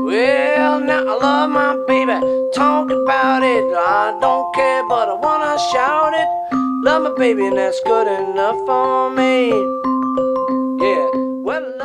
Well, now I love my baby. Talk about it. I don't care, but I wanna shout it. Love my baby, and that's good enough for me. Yeah. Well.